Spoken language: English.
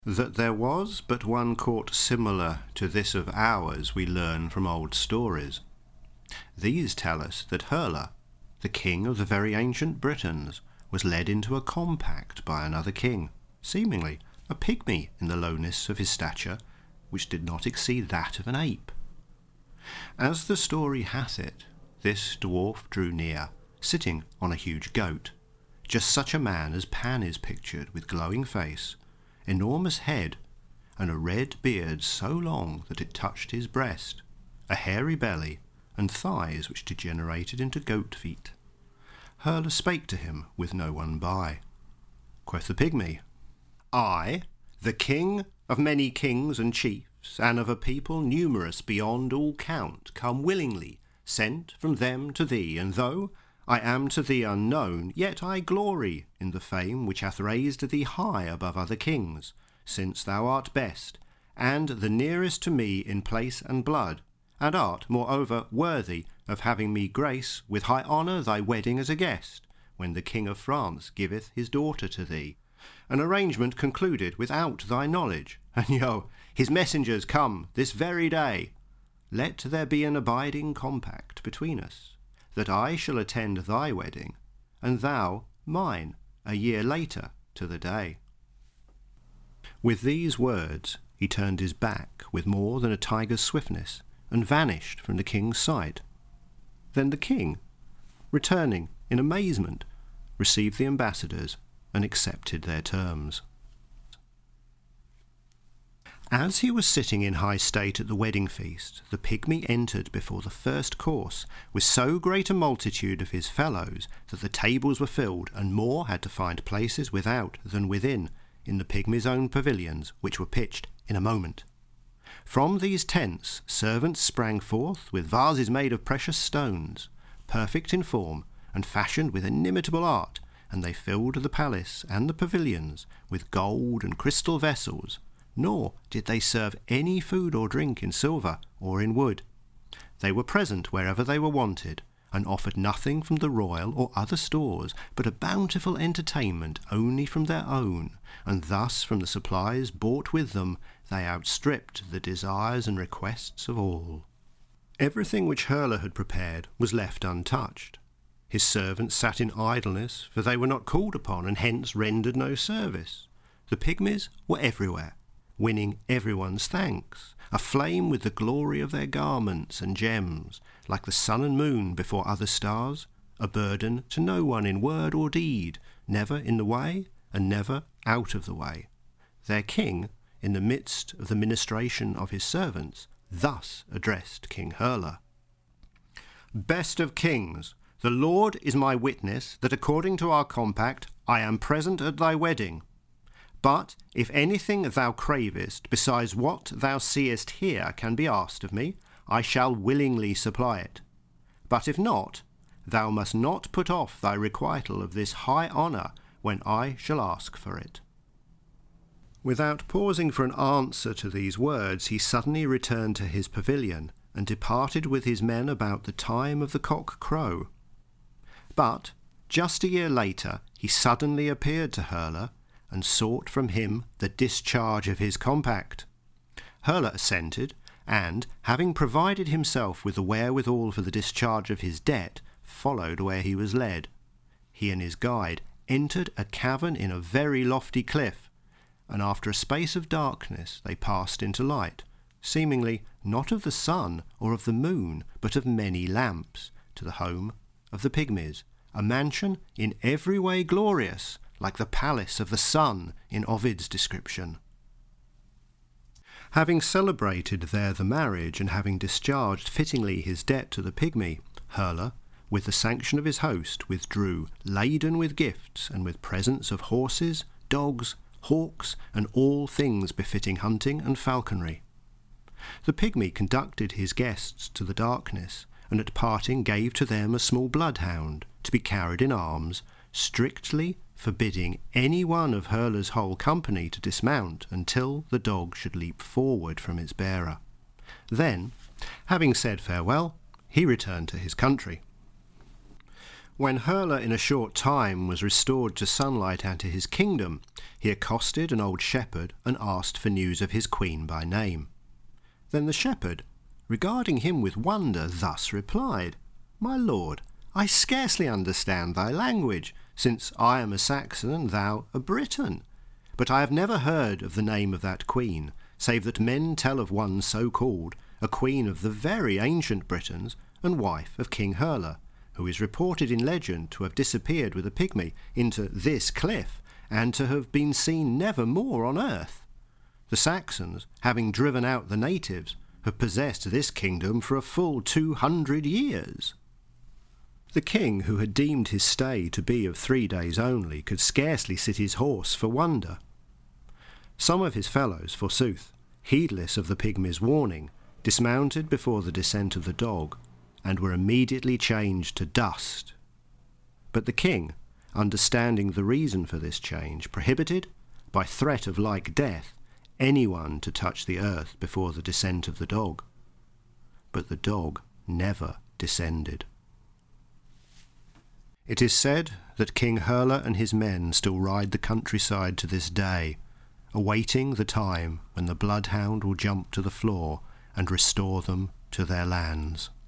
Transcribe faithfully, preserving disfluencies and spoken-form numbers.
That there was but one court similar to this of ours we learn from old stories. These tell us that Herle, the king of the very ancient Britons, was led into a compact by another king, seemingly a pygmy in the lowness of his stature, which did not exceed that of an ape. As the story hath it, this dwarf drew near, sitting on a huge goat, just such a man as Pan is pictured, with glowing face, enormous head, and a red beard so long that it touched his breast, a hairy belly, and thighs which degenerated into goat feet. Herle spake to him with no one by. Quoth the pygmy, I, the king of many kings and chiefs, and of a people numerous beyond all count, come willingly, sent from them to thee, and though I am to thee unknown, yet I glory in the fame which hath raised thee high above other kings, since thou art best, and the nearest to me in place and blood, and art, moreover, worthy of having me grace with high honour thy wedding as a guest, when the King of France giveth his daughter to thee, an arrangement concluded without thy knowledge, and yo, his messengers come this very day. Let there be an abiding compact between us, that I shall attend thy wedding, and thou mine, a year later to the day. With these words he turned his back with more than a tiger's swiftness, and vanished from the king's sight. Then the king, returning in amazement, received the ambassadors and accepted their terms. As he was sitting in high state at the wedding feast, the pygmy entered before the first course with so great a multitude of his fellows that the tables were filled, and more had to find places without than within, in the pygmy's own pavilions, which were pitched in a moment. From these tents servants sprang forth with vases made of precious stones, perfect in form and fashioned with inimitable art, and they filled the palace and the pavilions with gold and crystal vessels, nor did they serve any food or drink in silver or in wood. They were present wherever they were wanted, and offered nothing from the royal or other stores, but a bountiful entertainment only from their own, and thus from the supplies bought with them they outstripped the desires and requests of all. Everything which Herle had prepared was left untouched. His servants sat in idleness, for they were not called upon, and hence rendered no service. The pygmies were everywhere, winning everyone's thanks, aflame with the glory of their garments and gems, like the sun and moon before other stars, a burden to no one in word or deed, never in the way and never out of the way. Their king, in the midst of the ministration of his servants, thus addressed King Herle. Best of kings, the Lord is my witness that according to our compact I am present at thy wedding. But if anything thou cravest besides what thou seest here can be asked of me, I shall willingly supply it. But if not, thou must not put off thy requital of this high honour when I shall ask for it. Without pausing for an answer to these words, he suddenly returned to his pavilion, and departed with his men about the time of the cock crow. But just a year later he suddenly appeared to Herle, and sought from him the discharge of his compact. Herle assented, and, having provided himself with the wherewithal for the discharge of his debt, followed where he was led. He and his guide entered a cavern in a very lofty cliff, and after a space of darkness they passed into light, seemingly not of the sun or of the moon, but of many lamps, to the home of the pygmies, a mansion in every way glorious, like the palace of the sun in Ovid's description. Having celebrated there the marriage, and having discharged fittingly his debt to the pygmy, Herle, with the sanction of his host, withdrew, laden with gifts, and with presents of horses, dogs, hawks, and all things befitting hunting and falconry. The pygmy conducted his guests to the darkness, and at parting gave to them a small bloodhound, to be carried in arms, strictly forbidding any one of Herle's whole company to dismount until the dog should leap forward from its bearer. Then, having said farewell, he returned to his country. When Herle in a short time was restored to sunlight and to his kingdom, he accosted an old shepherd and asked for news of his queen by name. Then the shepherd, regarding him with wonder, thus replied, "My lord, I scarcely understand thy language, since I am a Saxon and thou a Briton. But I have never heard of the name of that queen, save that men tell of one so called, a queen of the very ancient Britons, and wife of King Herle, who is reported in legend to have disappeared with a pygmy into this cliff, and to have been seen never more on earth. The Saxons, having driven out the natives, have possessed this kingdom for a full two hundred years." The king, who had deemed his stay to be of three days only, could scarcely sit his horse for wonder. Some of his fellows, forsooth, heedless of the pygmy's warning, dismounted before the descent of the dog, and were immediately changed to dust. But the king, understanding the reason for this change, prohibited, by threat of like death, anyone to touch the earth before the descent of the dog. But the dog never descended. It is said that King Herle and his men still ride the countryside to this day, awaiting the time when the bloodhound will jump to the floor and restore them to their lands.